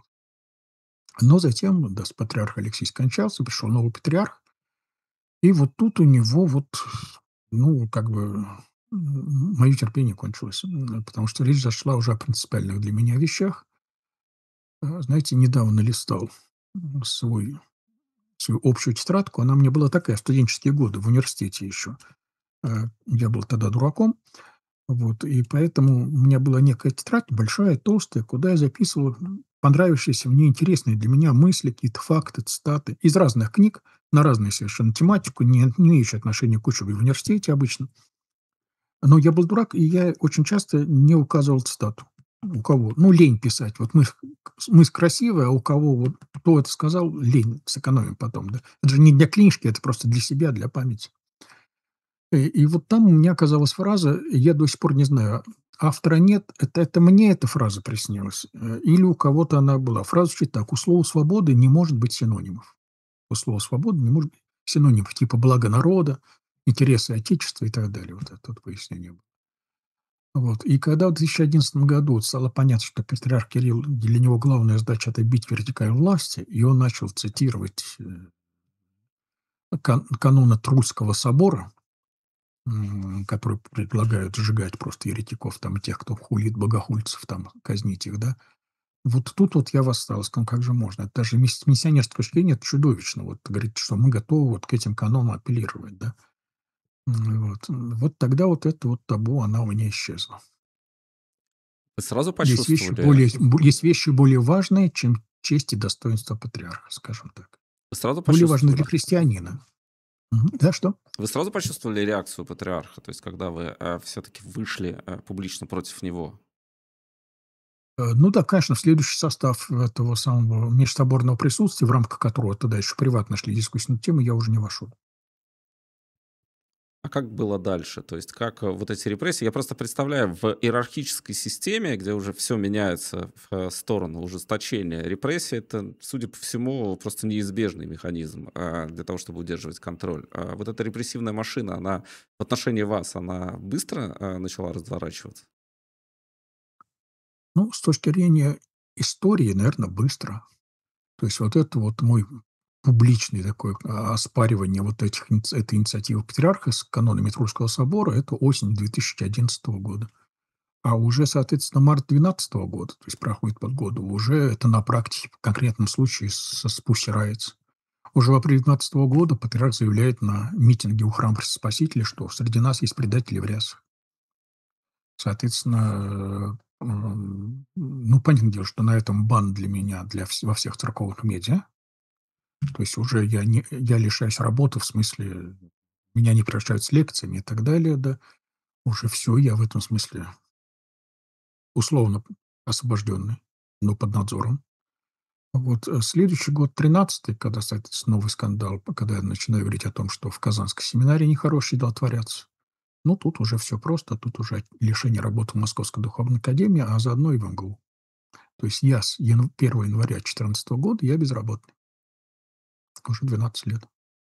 Но затем, да, патриарх Алексий скончался, пришел новый патриарх, и вот тут у него вот, ну, как бы, мое терпение кончилось, потому что речь зашла уже о принципиальных для меня вещах. Знаете, недавно листал свой свою общую тетрадку. Она мне была такая в студенческие годы, в университете еще. Я был тогда дураком, вот, и поэтому у меня была некая тетрадь, большая, толстая, куда я записывал понравившиеся мне, интересные для меня мысли, какие-то факты, цитаты из разных книг на разную совершенно тематику, не имеющие отношения к учебе в университете обычно. Но я был дурак, и я очень часто не указывал цитату. У кого? Ну, лень писать. Вот мысль красивая, а у кого вот кто это сказал, лень, сэкономим потом, да. Это же не для книжки, это просто для себя, для памяти. И вот там у меня оказалась фраза, я до сих пор не знаю, автора нет, это мне эта фраза приснилась, или у кого-то она была. Фраза звучит так: "У слова свободы не может быть синонимов". У слова свобода не может быть синонимов типа благо народа, интересы отечества и так далее. Вот это вот пояснение было. Вот. И когда в 2011 году вот стало понятно, что патриарх Кирилл, для него главная задача — это бить вертикаль власти, и он начал цитировать каноны Трульского собора, которые предлагают сжигать просто еретиков, там, и тех, кто хулит, богохульцев, там, казнить их, да. Вот тут вот я восстал, сказал: "Как же можно? Это даже с миссионерской точки зрения это чудовищно. Вот говорить, что мы готовы вот к этим канонам апеллировать, да". Вот. Вот тогда вот это вот табу, она у меня исчезла. Вы сразу почувствовали Есть вещи более важные, чем честь и достоинство патриарха, скажем так. вы сразу Более важны почувствовали для христианина. Мгм. Да, что? вы сразу почувствовали реакцию патриарха? То есть когда вы, все-таки вышли, публично против него? Ну да, конечно, в следующий состав этого самого межсоборного присутствия, в рамках которого тогда еще приватно шли дискуссии на эту тему, я уже не вошел. А как было дальше? То есть как, вот эти репрессии? Я просто представляю, в иерархической системе, где уже все меняется в, сторону ужесточения, репрессии — это, судя по всему, просто неизбежный механизм, для того, чтобы удерживать контроль. Вот эта репрессивная машина, она в отношении вас, она быстро, начала разворачиваться? Ну, с точки зрения истории, наверное, быстро. То есть вот это вот мой публичный такой оспаривание вот этой инициативы патриарха с канонами Трульского собора — это осень 2011 года. А уже, соответственно, март 2012 года, то есть проходит полгода, уже это на практике, в конкретном случае спустирается. Уже в апреле 2012 года патриарх заявляет на митинге у храма Христа Спасителя, что среди нас есть предатели в рясах. Соответственно, ну, понятное дело, что на этом бан для меня во всех церковных медиа. То есть уже я лишаюсь работы, в смысле, меня не превращают с лекциями и так далее, да. Уже все, я в этом смысле условно освобожденный, но под надзором. Вот, следующий год, 13-й, когда, соответственно, новый скандал, когда я начинаю говорить о том, что в Казанской семинарии нехорошие дела творятся. Ну, тут уже все просто, тут уже лишение работы в Московской духовной академии, а заодно и в МГУ. То есть я с 1 января 2014 года я безработный, уже 12 лет.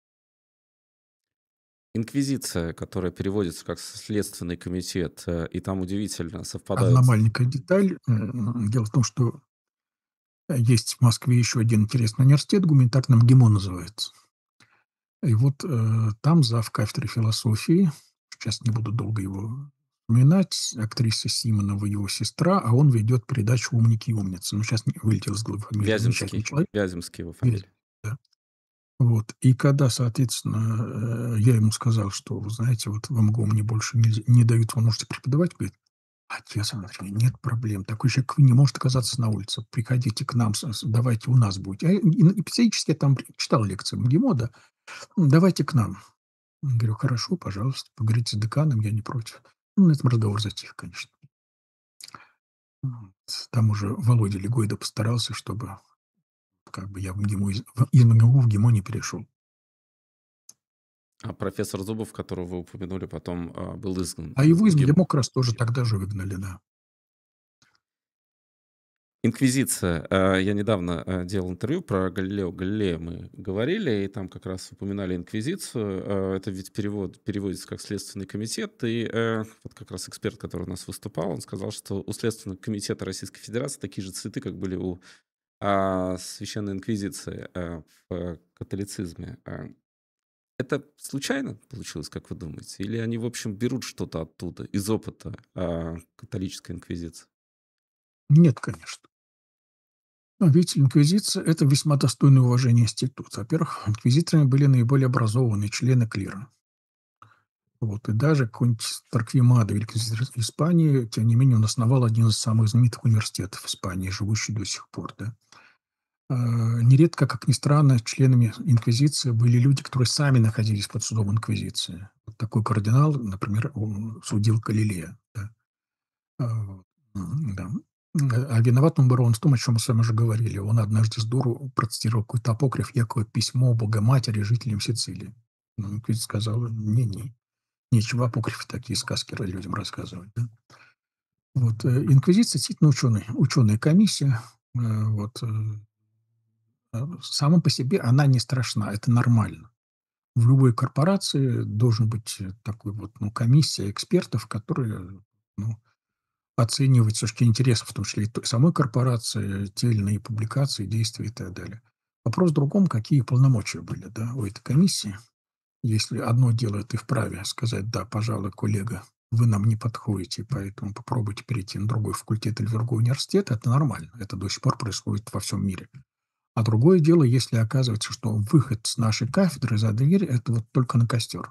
Инквизиция, которая переводится как следственный комитет, и там удивительно Одна совпадают. маленькая деталь. Дело в том, что есть в Москве еще один интересный университет, гуманитарный МГИМО называется. И вот, там зав. Кафедры философии, сейчас не буду долго его вспоминать, актриса Симонова, его сестра, а он ведет передачу "Умники и умницы". Ну, сейчас не вылетел из головы фамилия. Замечательный Вяземский. человек. Вяземский его Весь, фамилия. да. Вот. И когда, соответственно, я ему сказал, что, вы знаете, вот в МГУ мне больше не дают, вы можете преподавать, говорит: "Отец Андрей, нет проблем. Такой человек не может оказаться на улице. Приходите к нам, давайте у нас будете". И периодически я там читал лекции МГИМО, да. "Давайте к нам". Говорю: "Хорошо, пожалуйста, поговорите с деканом, я не против". Ну, на этом разговор затих, конечно. Вот. Там уже Володя Легойда постарался, чтобы как бы я в МГИМО из МГУ в ГИМО не перешел. А профессор Зубов, которого вы упомянули, потом был изгнан А из его из МГИМО. МГИМО как раз тоже тогда же выгнали, да. Инквизиция. Я недавно делал интервью про Галилео Галилея, мы говорили, и там как раз упоминали инквизицию. Это ведь переводится как Следственный комитет, и вот как раз эксперт, который у нас выступал, он сказал, что у Следственного комитета Российской Федерации такие же цветы, как были у Священной Инквизиции в католицизме. Это случайно получилось, как вы думаете? Или они, в общем, берут что-то оттуда, из опыта католической инквизиции? Нет, конечно. Ну, видите, инквизиция — это весьма достойный уважения институт. Во-первых, инквизиторами были наиболее образованные члены клира. Вот, и даже какой-нибудь Торквемада, великий инквизитор Испании, тем не менее, он основал один из самых знаменитых университетов Испании, живущий до сих пор, да. Нередко, как ни странно, членами инквизиции были люди, которые сами находились под судом инквизиции. Вот такой кардинал, например, он судил Галилея, да. Вот. Да. А виноват он был ровно в том, о чем мы с вами уже говорили. Он однажды с дуру процитировал какой-то апокриф, якобы письмо Богоматери жителям Сицилии. Ну, инквизитор сказал: "Не, нечего апокрифы такие сказки людям рассказывать". Да? Вот, инквизиция действительно ученая комиссия. Вот, сама по себе она не страшна, это нормально. В любой корпорации должен быть такой вот, ну, комиссия экспертов, которые, ну, оценивать с точки интересов, в том числе и той самой корпорации, те или иные публикации, действия и так далее. Вопрос в другом, какие полномочия были, да, у этой комиссии. Если одно дело, ты вправе сказать: "Да, пожалуй, коллега, вы нам не подходите, поэтому попробуйте перейти на другой факультет или в другой университет", это нормально. Это до сих пор происходит во всем мире. А другое дело, если оказывается, что выход с нашей кафедры за дверь — это вот только на костер.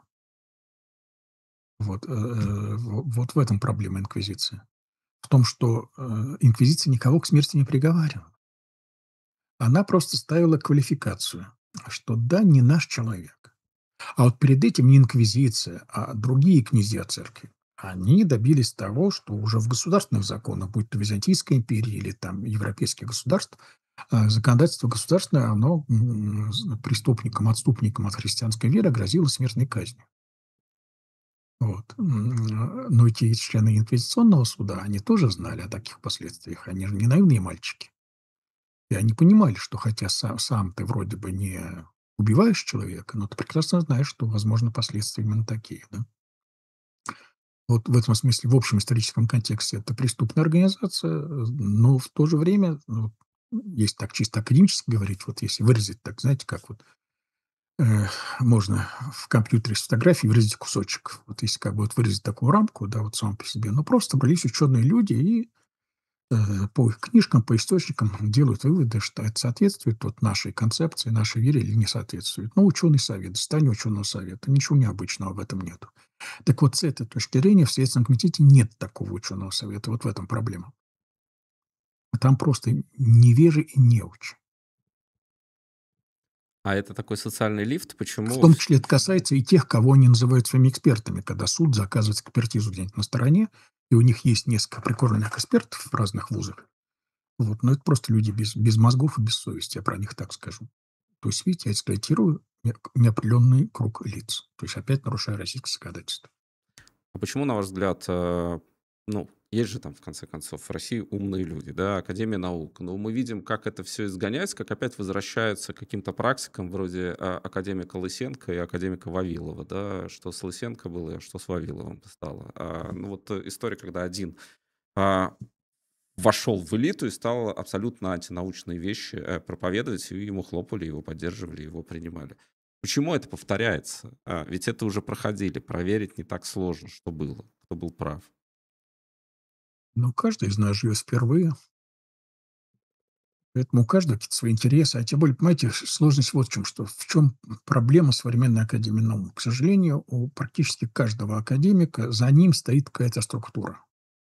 Вот, вот в этом проблема инквизиции. В том, что, инквизиция никого к смерти не приговаривала. Она просто ставила квалификацию, что да, не наш человек. А вот перед этим не инквизиция, а другие князья церкви, они добились того, что уже в государственных законах, будь то Византийская империя или там европейских государств, законодательство государственное, оно преступникам, отступникам от христианской веры грозило смертной казнью. Вот. Но эти члены инквизиционного суда, они тоже знали о таких последствиях. Они же не наивные мальчики. И они понимали, что хотя сам ты вроде бы не убиваешь человека, но ты прекрасно знаешь, что возможны последствия именно такие, да. Вот в этом смысле, в общем историческом контексте это преступная организация, но в то же время, ну, если так чисто академически говорить, вот если выразить так, знаете, как вот э, можно в компьютере с фотографией выразить кусочек. Вот если как бы вот выразить такую рамку, да, вот сам по себе, ну, просто собрались ученые люди и по их книжкам, по источникам делают выводы, что это соответствует вот нашей концепции, нашей вере или не соответствует. Ну, ученый совет, состояние ученого совета, ничего необычного в этом нету. Так вот, с этой точки зрения в Следственном комитете нет такого ученого совета. Вот в этом проблема. Там просто невежи и неучи. А это такой социальный лифт. В Почему? том числе это касается и тех, кого они называют своими экспертами, когда суд заказывает экспертизу где-нибудь на стороне, и у них есть несколько прикормленных экспертов в разных вузах. Вот, но это просто люди без мозгов и без совести, я про них так скажу. То есть, видите, я эксплуатирую неопределенный круг лиц. То есть опять нарушаю российское законодательство. А почему, на ваш взгляд, ну, есть же там, в конце концов, в России умные люди, да, Академия наук, но мы видим, как это все изгоняется, как опять возвращаются к каким-то практикам вроде академика Лысенко и академика Вавилова, да, что с Лысенко было, что с Вавиловым стало. Ну вот история, когда один а, вошел в элиту и стал абсолютно антинаучные вещи проповедовать, и ему хлопали, его поддерживали, его принимали. Почему это повторяется? Ведь это уже проходили, проверить не так сложно, что было, кто был прав. Но каждый из нас живет впервые, поэтому у каждого какие-то свои интересы. А тем более, понимаете, сложность вот в чем, что в чем проблема современной Академии наук. К сожалению, у практически каждого академика за ним стоит какая-то структура.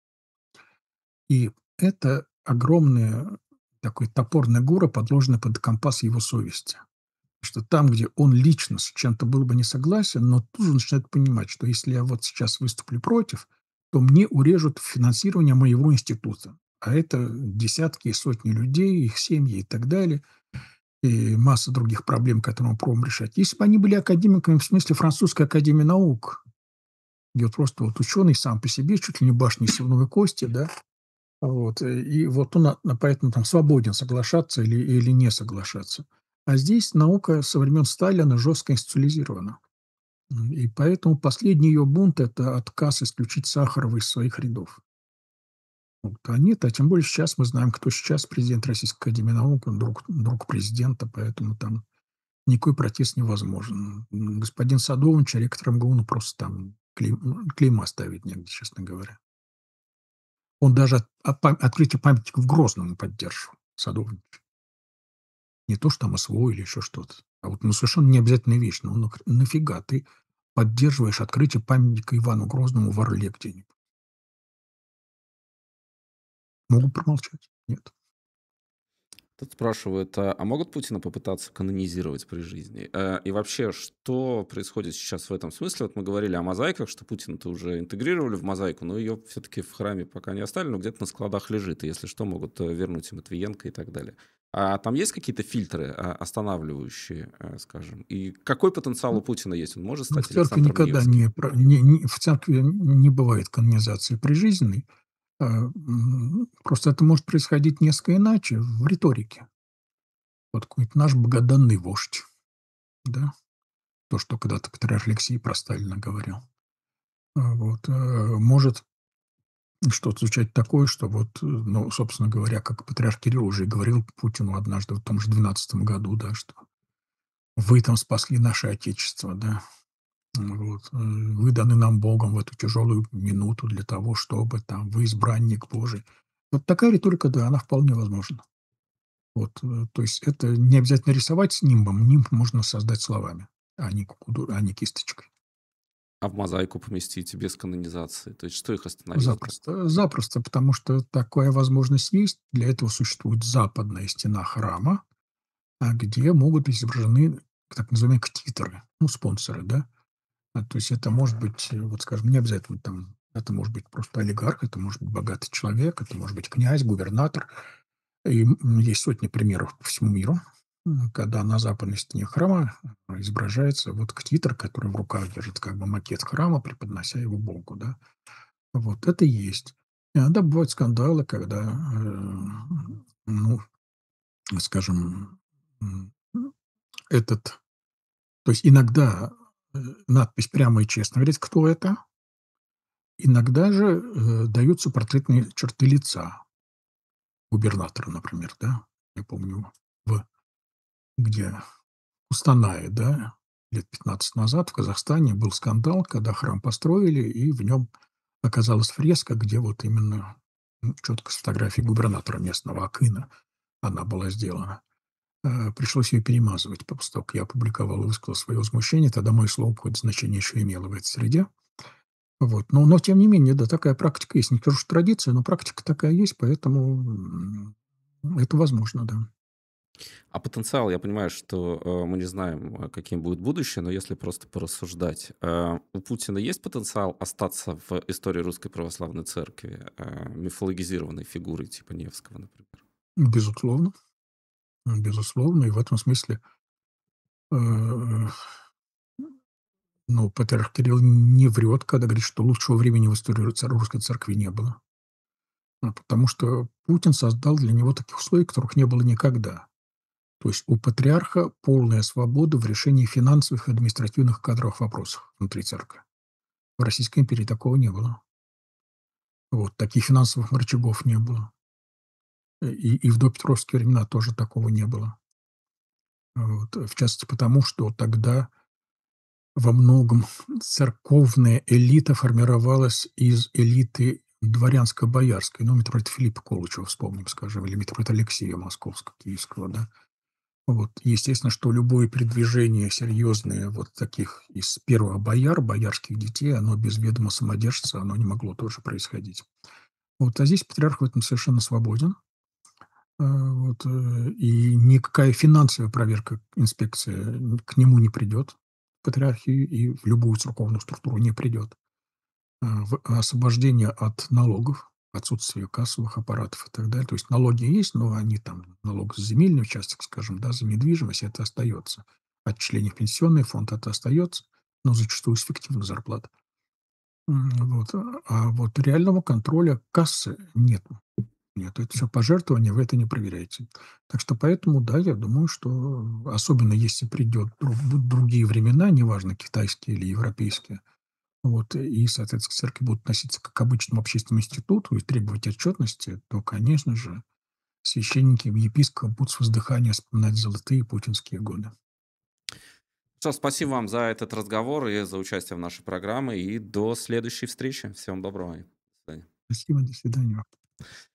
И это огромная такой топорная гора, подложенная под компас его совести. Что там, где он лично с чем-то был бы не согласен, но тут же начинает понимать, что если я вот сейчас выступлю против, то мне урежут финансирование моего института. А это десятки и сотни людей, их семьи и так далее, и масса других проблем, которые мы пробуем решать. Если бы они были академиками в смысле французской академии наук, где вот просто вот ученый сам по себе, чуть ли не башни силовой кости, да, вот, и вот он поэтому там свободен соглашаться или не соглашаться. А здесь наука со времен Сталина жестко институализирована. И поэтому последний ее бунт – это отказ исключить Сахарова из своих рядов. Вот. А нет, а тем более сейчас мы знаем, кто сейчас президент Российской Академии Наук, он друг президента, поэтому там никакой протест невозможен. Господин Садович, ректор МГУ, ну просто там клейма ставить негде, честно говоря. Он даже открытие памятника в Грозному поддерживал, Садовник. Не то, что там СВО или еще что-то. А вот ну, совершенно необязательная вещь. Ну, нафига ты поддерживаешь открытие памятника Ивану Грозному в Орле где-нибудь? Могут промолчать. Нет. Тут спрашивают, а могут Путина попытаться канонизировать при жизни? И вообще, что происходит сейчас в этом смысле? Вот мы говорили о мозаиках, что Путина-то уже интегрировали в мозаику, но ее все-таки в храме пока не оставили, но где-то на складах лежит, и если что, могут вернуть и Матвиенко и так далее. А там есть какие-то фильтры останавливающие, скажем? И какой потенциал у Путина есть? Он может Ну, в стать церкви Александром никогда Невским? в церкви не бывает канонизации прижизненной. Просто это может происходить несколько иначе в риторике. Вот какой-то наш богоданный вождь, да, то, что когда-то патриарх Алексий про Сталина говорил. Вот, может что-то звучать такое, что вот, ну, собственно говоря, как патриарх Кирилл уже и говорил Путину однажды в том же 12 году, да, что вы там спасли наше Отечество, да, вот, вы даны нам Богом в эту тяжелую минуту для того, чтобы там вы избранник Божий. Вот такая риторика, да, она вполне возможна. Вот, то есть это не обязательно рисовать с нимбом, нимб можно создать словами, а не кисточкой. А в мозаику поместить без канонизации? То есть что их остановило-то? Запросто, потому что такая возможность есть. Для этого существует западная стена храма, где могут быть изображены так называемые ктиторы, ну, спонсоры, да. То есть это может быть, вот скажем, не обязательно там, это может быть просто олигарх, это может быть богатый человек, это может быть князь, губернатор. И есть сотни примеров по всему миру, когда на западной стене храма изображается вот ктитор, который в руках держит как бы макет храма, преподнося его Богу, да. Вот это есть. Иногда бывают скандалы, когда, ну, скажем, этот то есть иногда, надпись прямо и честно говорит, кто это. Иногда же, даются портретные черты лица губернатора, например, да. Я помню, в где в Кустанае, да, лет 15 назад в Казахстане был скандал, когда храм построили, и в нем оказалась фреска, где вот именно, четко с фотографией губернатора местного Акына она была сделана. Пришлось ее перемазывать, после того, как я опубликовал и высказал свое возмущение. Тогда мое слово какое-то значение еще имело в этой среде. Вот. Но тем не менее, да, такая практика есть. Не скажу, что традиция, но практика такая есть, поэтому это возможно, да. А потенциал, я понимаю, что мы не знаем, каким будет будущее, но если просто порассуждать, у Путина есть потенциал остаться в истории Русской Православной Церкви мифологизированной фигурой типа Невского, например? Безусловно, безусловно. И в этом смысле, э, ну, патриарх Кирилл не врет, когда говорит, что лучшего времени в истории русской церкви не было. Потому что Путин создал для него таких условий, которых не было никогда. То есть у патриарха полная свобода в решении финансовых и административных кадровых вопросов внутри церкви. В Российской империи такого не было. Вот, таких финансовых рычагов не было. И в допетровские времена тоже такого не было. Вот, в частности потому, что тогда во многом церковная элита формировалась из элиты дворянско-боярской. Ну, митрополита Филиппа Колычева вспомним, скажем, или митрополита Алексея Московского, Киевского, да. Вот. Естественно, что любое передвижение серьезное вот таких из первых бояр, боярских детей, оно без ведома самодержца, оно не могло тоже происходить. Вот, а здесь патриарх в этом совершенно свободен. Вот, и никакая финансовая проверка, инспекция к нему не придет, в патриархию и в любую церковную структуру не придет. Освобождение от налогов, отсутствие кассовых аппаратов и так далее. То есть налоги есть, но они там, налог за земельный участок, скажем, да, за недвижимость, это остается. Отчисление в пенсионный фонд, это остается, но зачастую с фиктивной зарплаты. Вот. А вот реального контроля кассы нет. Нет, это все пожертвования, вы это не проверяете. Так что поэтому, да, я думаю, что особенно если придет другие времена, неважно, китайские или европейские, вот, и, соответственно, к церкви будут относиться как к обычному общественному институту и требовать отчетности, то, конечно же, священники и епископы будут с воздыхания вспоминать золотые путинские годы. Что, спасибо вам за этот разговор и за участие в нашей программе. И до следующей встречи. Всем доброго. И до свидания. Спасибо, до свидания.